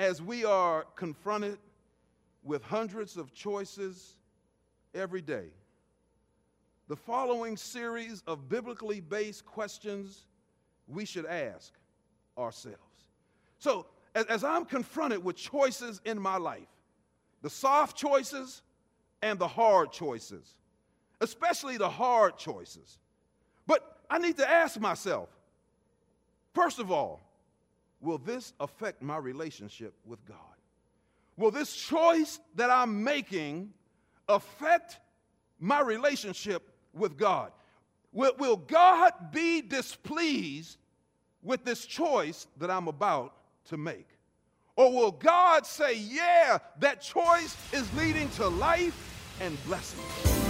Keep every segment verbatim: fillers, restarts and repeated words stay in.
as we are confronted with hundreds of choices every day, the following series of biblically based questions we should ask ourselves. So, as, as I'm confronted with choices in my life, the soft choices and the hard choices, especially the hard choices, but I need to ask myself, first of all, will this affect my relationship with God? Will this choice that I'm making affect my relationship with God? Will, will God be displeased with this choice that I'm about to make? Or will God say, yeah, that choice is leading to life and blessing?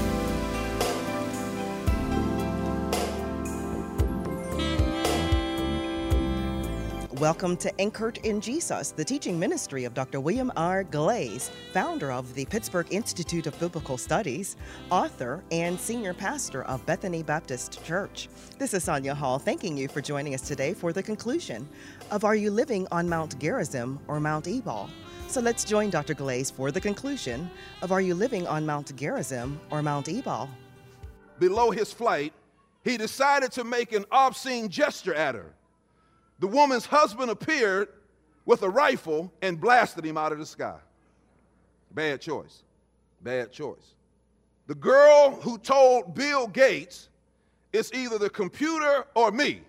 Welcome to Anchored in Jesus, the teaching ministry of Doctor William R. Glaze, founder of the Pittsburgh Institute of Biblical Studies, author, and senior pastor of Bethany Baptist Church. This is Sonia Hall thanking you for joining us today for the conclusion of Are You Living on Mount Gerizim or Mount Ebal? So let's join Doctor Glaze for the conclusion of Are You Living on Mount Gerizim or Mount Ebal? Below his flight, he decided to make an obscene gesture at her. The woman's husband appeared with a rifle and blasted him out of the sky. Bad choice. Bad choice. The girl who told Bill Gates, it's either the computer or me.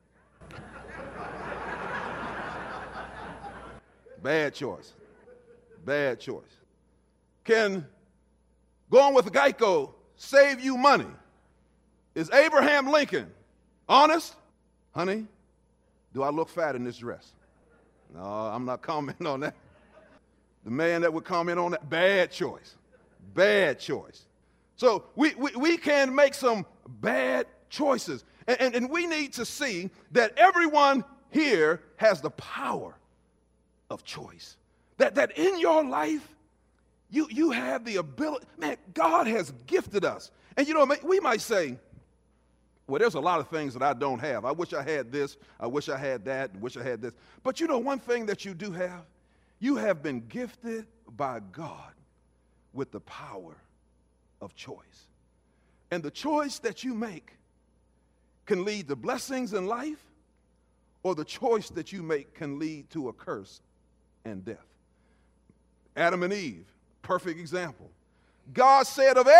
Bad choice. Bad choice. Can going with Geico save you money? Is Abraham Lincoln honest? Honey, do I look fat in this dress? No, I'm not commenting on that. The man that would comment on that, bad choice. Bad choice. So we, we, we can make some bad choices. And, and, and we need to see that everyone here has the power of choice. That, that in your life, you, you have the ability. Man, God has gifted us. And you know, we might say, well, there's a lot of things that I don't have. I wish I had this. I wish I had that. I wish I had this. But you know one thing that you do have? You have been gifted by God with the power of choice. And the choice that you make can lead to blessings in life, or the choice that you make can lead to a curse and death. Adam and Eve, perfect example. God said of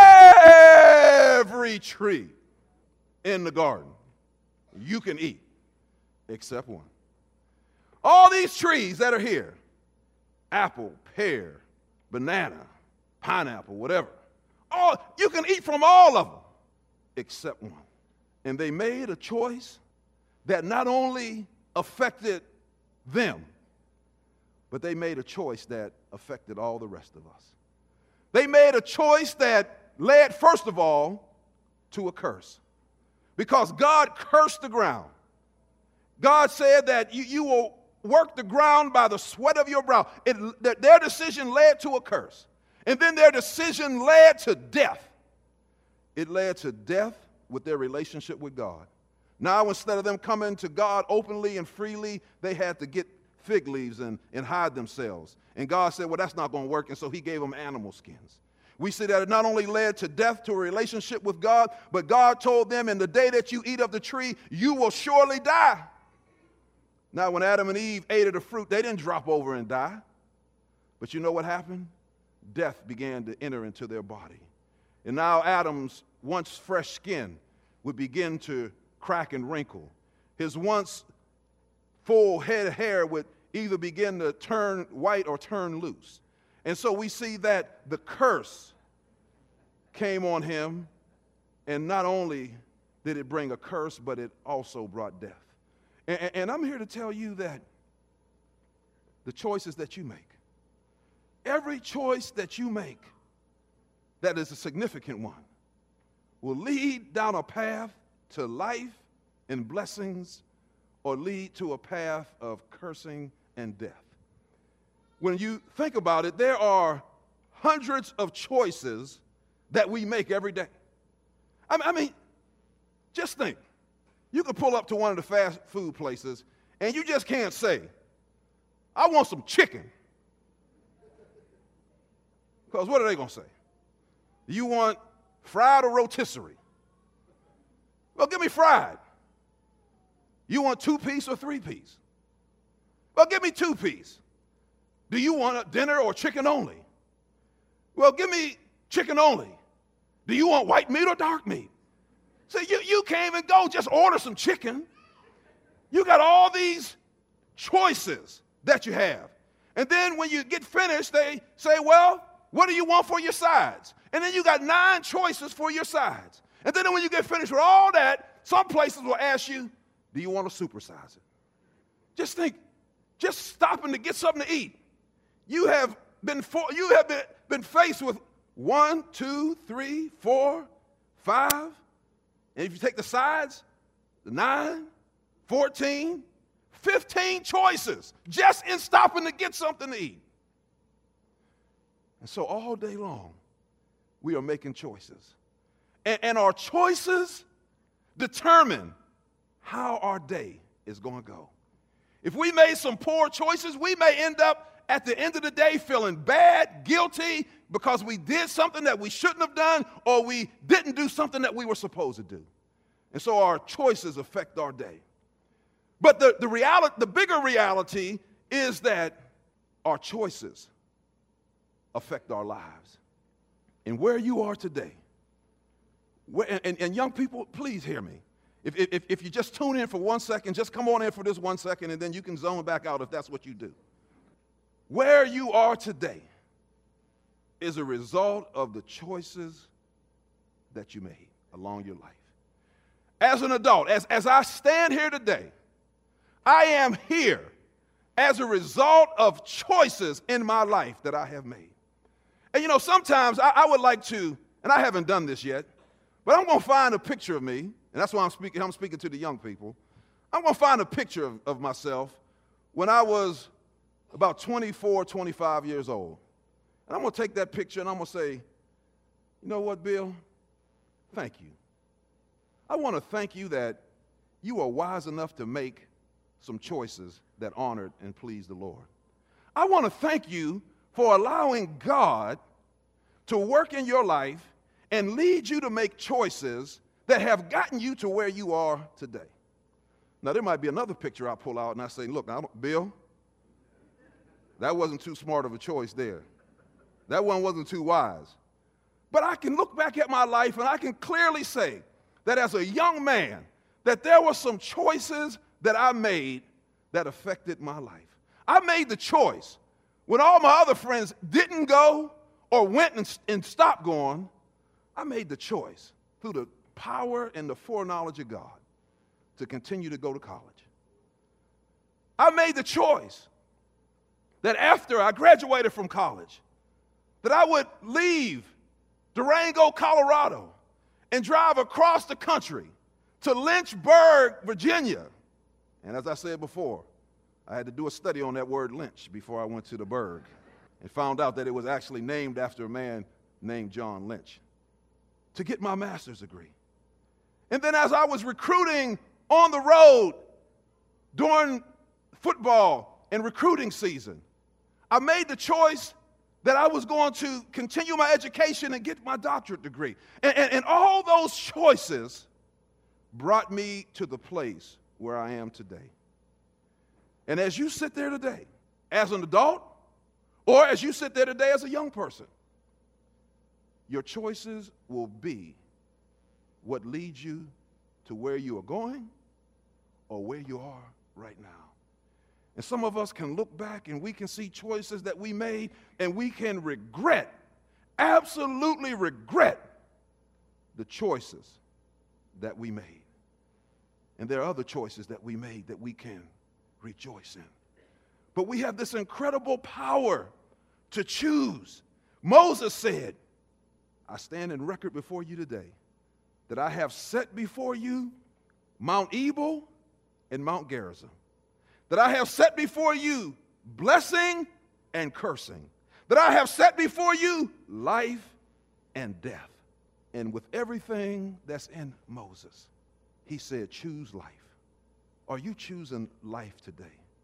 every tree in the garden, you can eat, except one. All these trees that are here, apple, pear, banana, pineapple, whatever, all, you can eat from all of them, except one. And they made a choice that not only affected them, but they made a choice that affected all the rest of us. They made a choice that led, first of all, to a curse. Because God cursed the ground. God said that you, you will work the ground by the sweat of your brow. It, their decision led to a curse. And then their decision led to death. It led to death with their relationship with God. Now, instead of them coming to God openly and freely, they had to get fig leaves and, and hide themselves. And God said, well, that's not going to work. And so he gave them animal skins. We see that it not only led to death to a relationship with God, but God told them, in the day that you eat of the tree, you will surely die. Now, when Adam and Eve ate of the fruit, they didn't drop over and die. But you know what happened? Death began to enter into their body. And now Adam's once fresh skin would begin to crack and wrinkle. His once full head of hair would either begin to turn white or turn loose. And so we see that the curse came on him, and not only did it bring a curse, but it also brought death. And, and I'm here to tell you that the choices that you make, every choice that you make that is a significant one, will lead down a path to life and blessings, or lead to a path of cursing and death. When you think about it, there are hundreds of choices that we make every day. I mean, just think. You could pull up to one of the fast food places, and you just can't say, I want some chicken. Because what are they going to say? Do you want fried or rotisserie? Well, give me fried. You want two-piece or three-piece? Well, give me two-piece. Do you want a dinner or chicken only? Well, give me chicken only. Do you want white meat or dark meat? See, you, you can't even go just order some chicken. You got all these choices that you have. And then when you get finished, they say, well, what do you want for your sides? And then you got nine choices for your sides. And then when you get finished with all that, some places will ask you, do you want to supersize it? Just think, just stopping to get something to eat. You have been, for, you have been, been faced with one, two, three, four, five. And if you take the sides, the nine, fourteen, fifteen choices just in stopping to get something to eat. And so all day long, we are making choices. And, and our choices determine how our day is going to go. If we made some poor choices, we may end up at the end of the day feeling bad, guilty, because we did something that we shouldn't have done, or we didn't do something that we were supposed to do. And so our choices affect our day. But the, the reality, the bigger reality is that our choices affect our lives. And where you are today, where, and, and young people, please hear me. If, if, if you just tune in for one second, just come on in for this one second, and then you can zone back out if that's what you do. Where you are today is a result of the choices that you made along your life. As an adult, as, as I stand here today, I am here as a result of choices in my life that I have made. And you know, sometimes I, I would like to, and I haven't done this yet, but I'm going to find a picture of me, and that's why I'm speaking, I'm speaking to the young people. I'm going to find a picture of, of myself when I was about twenty-four, twenty-five years old. And I'm going to take that picture and I'm going to say, you know what, Bill? Thank you. I want to thank you that you are wise enough to make some choices that honored and pleased the Lord. I want to thank you for allowing God to work in your life and lead you to make choices that have gotten you to where you are today. Now, there might be another picture I pull out and I say, look, now, Bill, that wasn't too smart of a choice there. That one wasn't too wise. But I can look back at my life and I can clearly say that as a young man, that there were some choices that I made that affected my life. I made the choice when all my other friends didn't go or went and, and stopped going. I made the choice through the power and the foreknowledge of God to continue to go to college. I made the choice that after I graduated from college, that I would leave Durango, Colorado, and drive across the country to Lynchburg, Virginia. And as I said before, I had to do a study on that word lynch before I went to the burg and found out that it was actually named after a man named John Lynch, to get my master's degree. And then as I was recruiting on the road during football and recruiting season, I made the choice that I was going to continue my education and get my doctorate degree. And, and, and all those choices brought me to the place where I am today. And as you sit there today, as an adult, or as you sit there today as a young person, your choices will be what leads you to where you are going or where you are right now. And some of us can look back and we can see choices that we made and we can regret, absolutely regret the choices that we made. And there are other choices that we made that we can rejoice in. But we have this incredible power to choose. Moses said, I stand in record before you today that I have set before you Mount Ebal and Mount Gerizim, that I have set before you blessing and cursing, that I have set before you life and death. And with everything that's in Moses, he said, choose life. Are you choosing life today?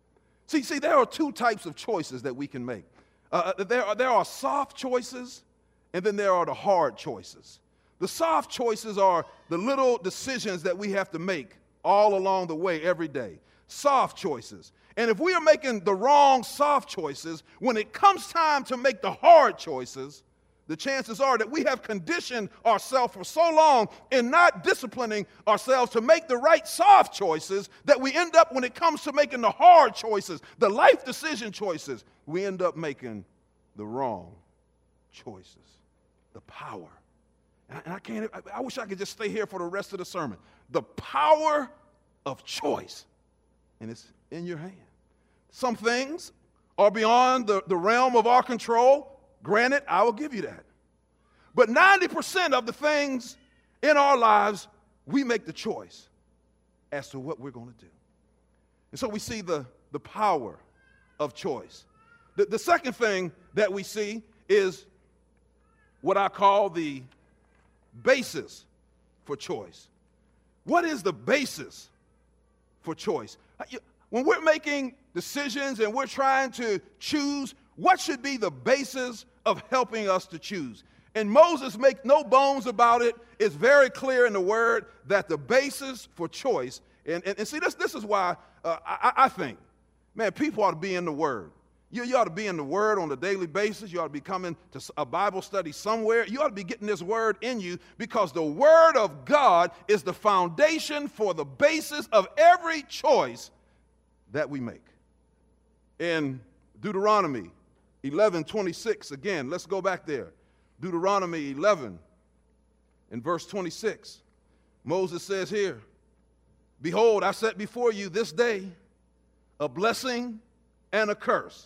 See, see, there are two types of choices that we can make. Uh, there, are, there are soft choices, and then there are the hard choices. The soft choices are the little decisions that we have to make all along the way every day. Soft choices. And if we are making the wrong soft choices, when it comes time to make the hard choices, the chances are that we have conditioned ourselves for so long in not disciplining ourselves to make the right soft choices that we end up, when it comes to making the hard choices, the life decision choices, we end up making the wrong choices. The power. And I, and I can't, I, I wish I could just stay here for the rest of the sermon. The power of choice. And it's in your hand. Some things are beyond the, the realm of our control. Granted, I will give you that. But ninety percent of the things in our lives, we make the choice as to what we're going to do. And so we see the, the power of choice. The, the second thing that we see is what I call the basis for choice. What is the basis for choice? When we're making decisions and we're trying to choose, what should be the basis of helping us to choose? And Moses makes no bones about it. It's very clear in the word that the basis for choice, and, and, and see, this, this is why uh, I, I think, man, people ought to be in the word. You, you ought to be in the word on a daily basis. You ought to be coming to a Bible study somewhere. You ought to be getting this word in you, because the word of God is the foundation for the basis of every choice that we make. In Deuteronomy eleven twenty-six, again, let's go back there. Deuteronomy eleven in verse twenty-six, Moses says here, "Behold, I set before you this day a blessing and a curse.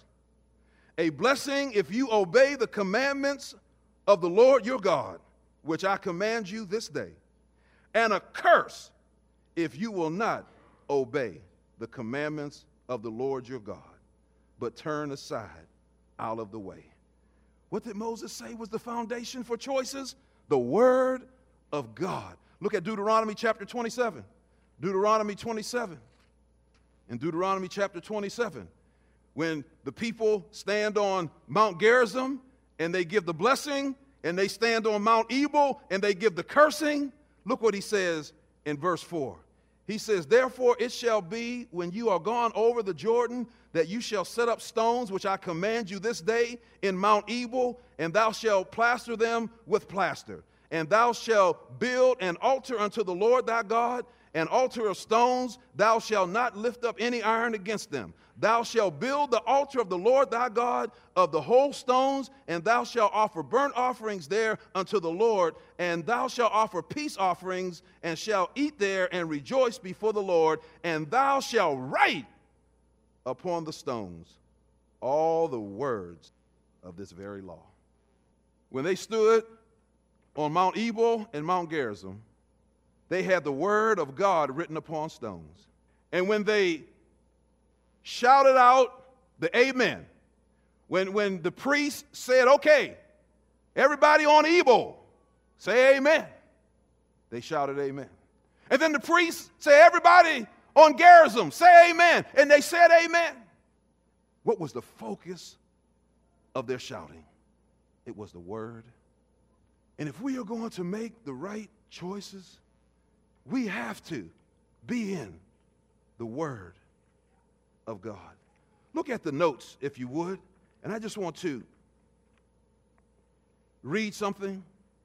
A blessing if you obey the commandments of the Lord your God, which I command you this day, and a curse if you will not obey the commandments of the Lord your God, but turn aside out of the way." What did Moses say was the foundation for choices? The word of God. Look at Deuteronomy chapter twenty-seven. Deuteronomy twenty-seven. In Deuteronomy chapter twenty-seven, when the people stand on Mount Gerizim and they give the blessing, and they stand on Mount Ebal and they give the cursing, look what he says in verse four. He says, "Therefore it shall be, when you are gone over the Jordan, that you shall set up stones which I command you this day in Mount Ebal, and thou shalt plaster them with plaster. And thou shalt build an altar unto the Lord thy God, an altar of stones. Thou shalt not lift up any iron against them. Thou shalt build the altar of the Lord thy God of the whole stones, and thou shalt offer burnt offerings there unto the Lord, and thou shalt offer peace offerings, and shalt eat there and rejoice before the Lord, and thou shalt write upon the stones all the words of this very law." When they stood on Mount Ebal and Mount Gerizim, they had the word of God written upon stones. And when they shouted out the amen, when, when the priest said, "Okay, everybody on Ebal, say amen," they shouted amen. And then the priest said, "Everybody on Gerizim, say amen," and they said amen. What was the focus of their shouting? It was the word. And if we are going to make the right choices, we have to be in the word of God. Look at the notes, if you would, and I just want to read something.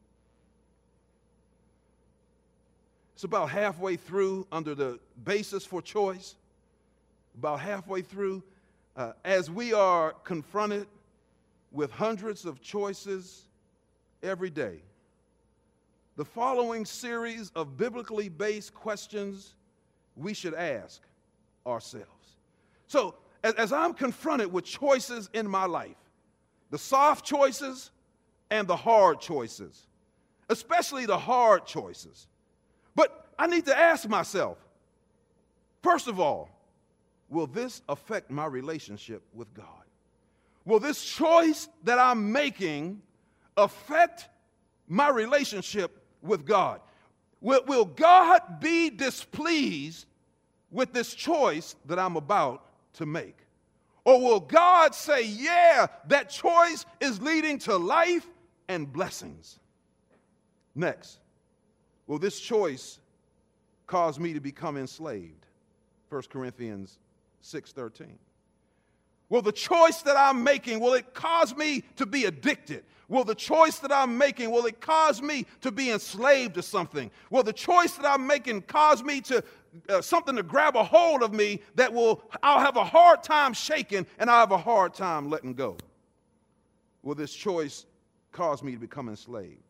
It's about halfway through under the basis for choice, about halfway through, uh, as we are confronted with hundreds of choices every day. The following series of biblically based questions we should ask ourselves. So, as, as I'm confronted with choices in my life, the soft choices and the hard choices, especially the hard choices, but I need to ask myself, first of all, will this affect my relationship with God? Will this choice that I'm making affect my relationship with God? Will, will God be displeased with this choice that I'm about to make? Or will God say, yeah, that choice is leading to life and blessings? Next, will this choice cause me to become enslaved? First Corinthians six thirteen. Will the choice that I'm making, will it cause me to be addicted? Will the choice that I'm making, will it cause me to be enslaved to something? Will the choice that I'm making cause me to, uh, something to grab a hold of me that will, I'll have a hard time shaking and I'll have a hard time letting go? Will this choice cause me to become enslaved?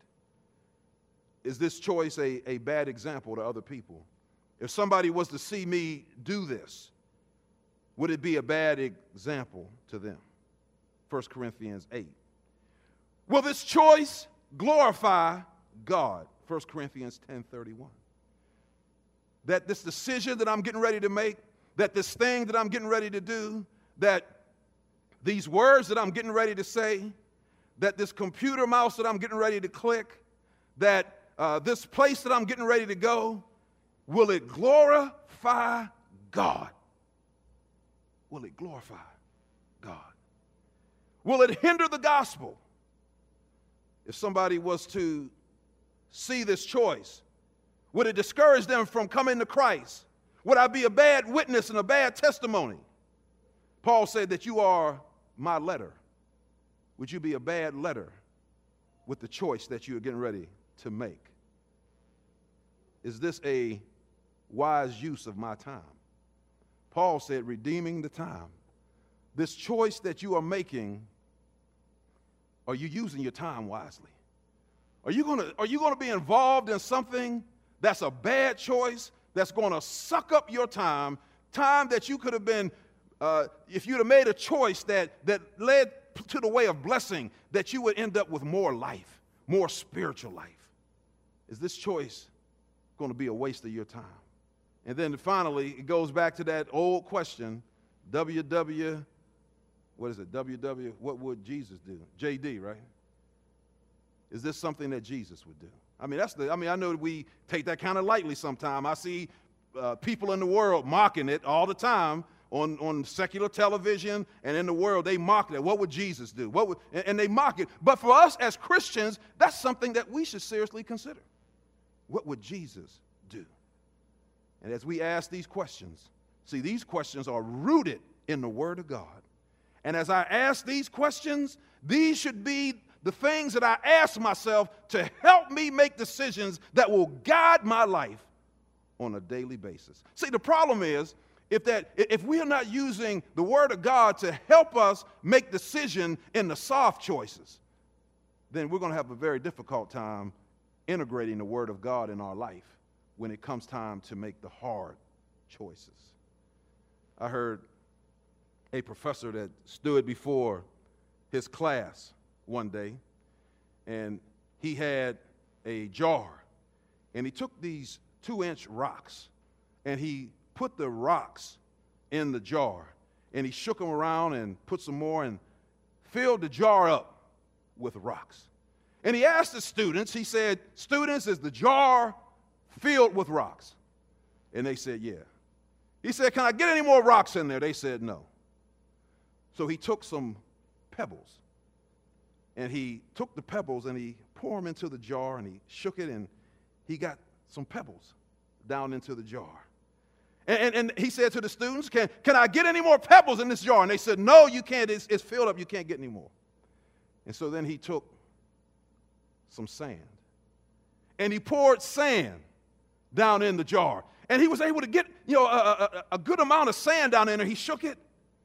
Is this choice a, a bad example to other people? If somebody was to see me do this, would it be a bad example to them? First Corinthians eight. Will this choice glorify God? First Corinthians ten thirty-one. That this decision that I'm getting ready to make, that this thing that I'm getting ready to do, that these words that I'm getting ready to say, that this computer mouse that I'm getting ready to click, that uh, this place that I'm getting ready to go, will it glorify God? Will it glorify God? Will it hinder the gospel? If somebody was to see this choice, would it discourage them from coming to Christ? Would I be a bad witness and a bad testimony? Paul said that you are my letter. Would you be a bad letter with the choice that you are getting ready to make? Is this a wise use of my time? Paul said, redeeming the time. This choice that you are making, are you using your time wisely? Are you gonna, are you gonna be involved in something that's a bad choice, that's gonna suck up your time, time that you could have been, uh, if you'd have made a choice that, that led to the way of blessing, that you would end up with more life, more spiritual life? Is this choice gonna be a waste of your time? And then finally, it goes back to that old question, W W, what is it, W W, what would Jesus do? J D, right? Is this something that Jesus would do? I mean, that's the, I mean, I know that we take that kind of lightly sometimes. I see uh, people in the world mocking it all the time on, on secular television and in the world. They mock it. What would Jesus do? What would, and, and they mock it. But for us as Christians, that's something that we should seriously consider. What would Jesus do? And as we ask these questions, see, these questions are rooted in the Word of God. And as I ask these questions, these should be the things that I ask myself to help me make decisions that will guide my life on a daily basis. See, the problem is, if that if we are not using the Word of God to help us make decisions in the soft choices, then we're going to have a very difficult time integrating the Word of God in our life when it comes time to make the hard choices. I heard a professor that stood before his class one day, and he had a jar, and he took these two-inch rocks, and he put the rocks in the jar, and he shook them around and put some more and filled the jar up with rocks. And he asked the students, he said, students, is the jar filled with rocks? And they said, yeah. He said, can I get any more rocks in there? They said, no. So he took some pebbles, and he took the pebbles and he poured them into the jar, and he shook it, and he got some pebbles down into the jar. And, and, and he said to the students, can, can I get any more pebbles in this jar? And they said, no, you can't. It's, it's filled up. You can't get any more. And so then he took some sand, and he poured sand down in the jar. And he was able to get, you know, a, a, a good amount of sand down in there. He shook it.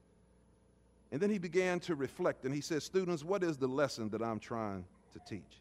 And then he began to reflect, and he said, students, what is the lesson that I'm trying to teach?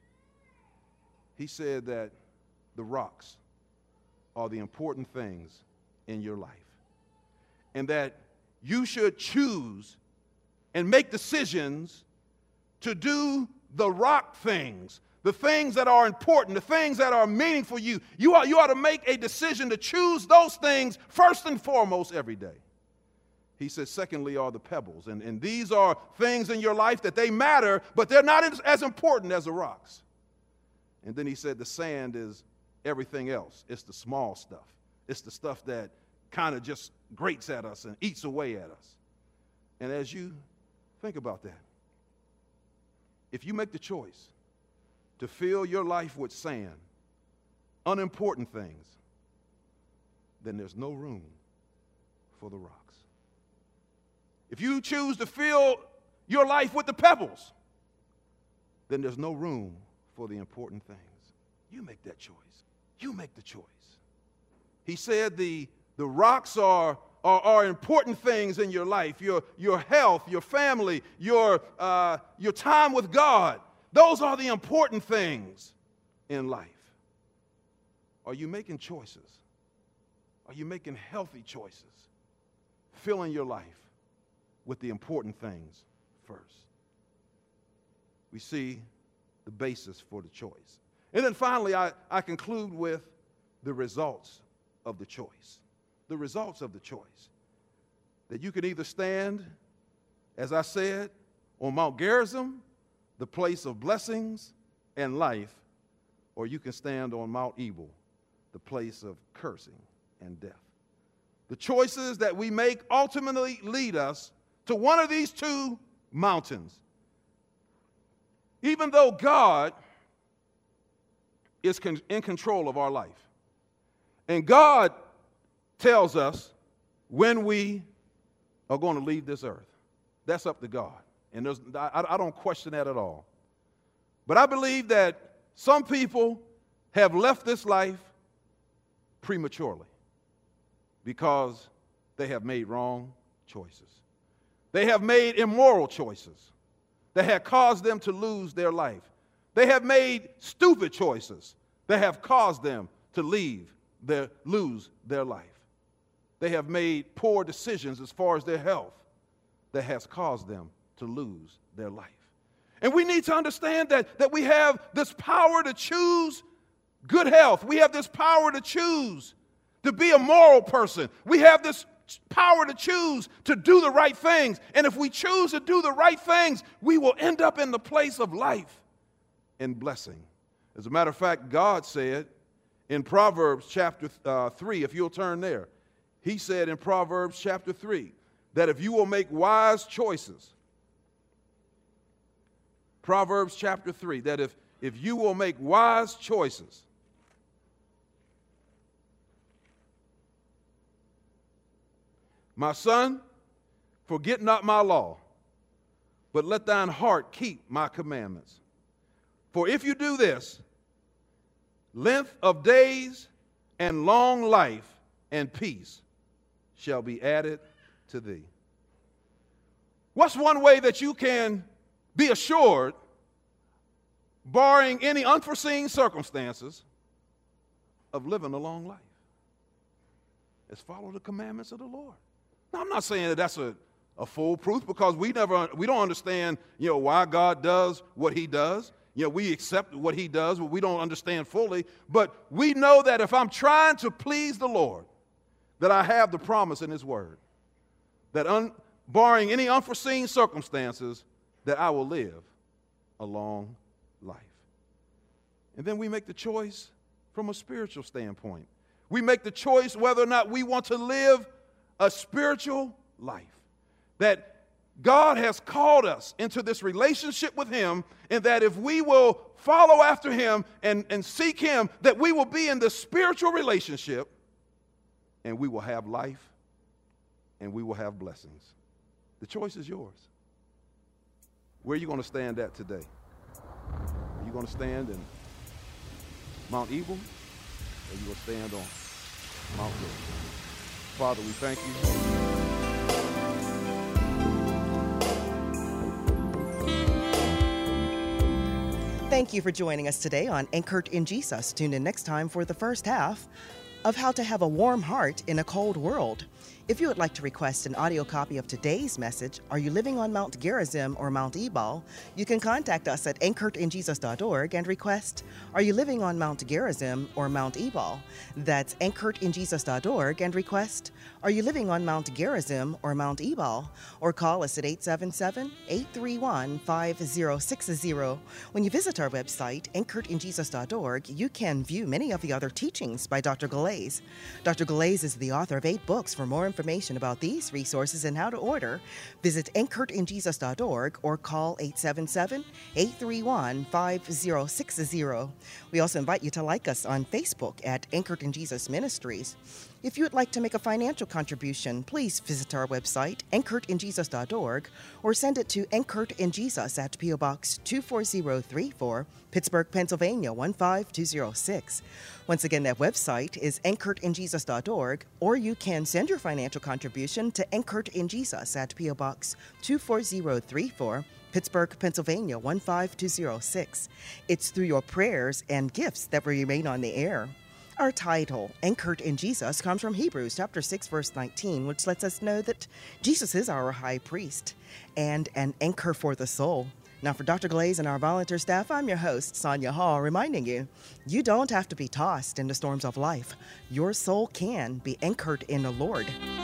He said that the rocks are the important things in your life, and that you should choose and make decisions to do the rock things, the things that are important, the things that are meaningful to you. You ought, you ought to make a decision to choose those things first and foremost every day. He says, secondly, are the pebbles. And, and these are things in your life that they matter, but they're not as, as important as the rocks. And then he said, the sand is everything else. It's the small stuff. It's the stuff that kind of just grates at us and eats away at us. And as you think about that, if you make the choice to fill your life with sand, unimportant things, then there's no room for the rocks. If you choose to fill your life with the pebbles, then there's no room for the important things. You make that choice. You make the choice. He said the, the rocks are, are, are important things in your life, your, your health, your family, your, uh, your time with God. Those are the important things in life. Are you making choices? Are you making healthy choices? Filling your life with the important things first. We see the basis for the choice. And then finally, I, I conclude with the results of the choice. The results of the choice. That you can either stand, as I said, on Mount Gerizim, the place of blessings and life, or you can stand on Mount Ebal, the place of cursing and death. The choices that we make ultimately lead us to one of these two mountains. Even though God is con- in control of our life, and God tells us when we are going to leave this earth, that's up to God. And there's, I, I don't question that at all. But I believe that some people have left this life prematurely because they have made wrong choices. They have made immoral choices that have caused them to lose their life. They have made stupid choices that have caused them to leave their, lose their life. They have made poor decisions as far as their health that has caused them to lose their life. And we need to understand that, that we have this power to choose good health. We have this power to choose to be a moral person. We have this power to choose to do the right things. And if we choose to do the right things, we will end up in the place of life and blessing. As a matter of fact, God said in Proverbs chapter uh, three, if you'll turn there, he said in Proverbs chapter three, that if you will make wise choices, Proverbs chapter three, that if, if you will make wise choices, my son, forget not my law, but let thine heart keep my commandments. For if you do this, length of days and long life and peace shall be added to thee. What's one way that you can be assured, barring any unforeseen circumstances, of living a long life? It's follow the commandments of the Lord. Now, I'm not saying that that's a, a foolproof, because we never we don't understand, you know, why God does what he does. You know, we accept what he does, but we don't understand fully. But we know that if I'm trying to please the Lord, that I have the promise in his word, that un, barring any unforeseen circumstances, that I will live a long life. And then we make the choice from a spiritual standpoint. We make the choice whether or not we want to live a spiritual life, that God has called us into this relationship with him, and that if we will follow after him and, and seek him, that we will be in this spiritual relationship, and we will have life, and we will have blessings. The choice is yours. Where are you going to stand at today? Are you going to stand in Mount Ebal, or are you going to stand on Mount Gerizim? Father, we thank you. Thank you for joining us today on Anchored in Jesus. Tune in next time for the first half of How to Have a Warm Heart in a Cold World. If you would like to request an audio copy of today's message, Are You Living on Mount Gerizim or Mount Ebal? You can contact us at anchored in jesus dot org and request, Are You Living on Mount Gerizim or Mount Ebal? That's anchored in jesus dot org and request, Are You Living on Mount Gerizim or Mount Ebal? Or call us at eight seven seven, eight three one, five zero six zero. When you visit our website, anchored in jesus dot org, you can view many of the other teachings by Doctor Galais. Doctor Galais is the author of eight books for more information about these resources and how to order, visit anchored in jesus dot org or call eight seven seven, eight three one, five zero six zero. We also invite you to like us on Facebook at Anchored in Jesus Ministries. If you would like to make a financial contribution, please visit our website, anchored in jesus dot org, or send it to Anchored in Jesus at P O Box two four zero three four, Pittsburgh, Pennsylvania one five two zero six. Once again, that website is anchored in jesus dot org, or you can send your financial contribution to Anchored in Jesus at P O Box two four zero three four, Pittsburgh, Pennsylvania one five two zero six. It's through your prayers and gifts that we remain on the air. Our title, Anchored in Jesus, comes from Hebrews chapter six, verse nineteen, which lets us know that Jesus is our high priest and an anchor for the soul. Now, for Doctor Glaze and our volunteer staff, I'm your host, Sonia Hall, reminding you, you don't have to be tossed in the storms of life. Your soul can be anchored in the Lord.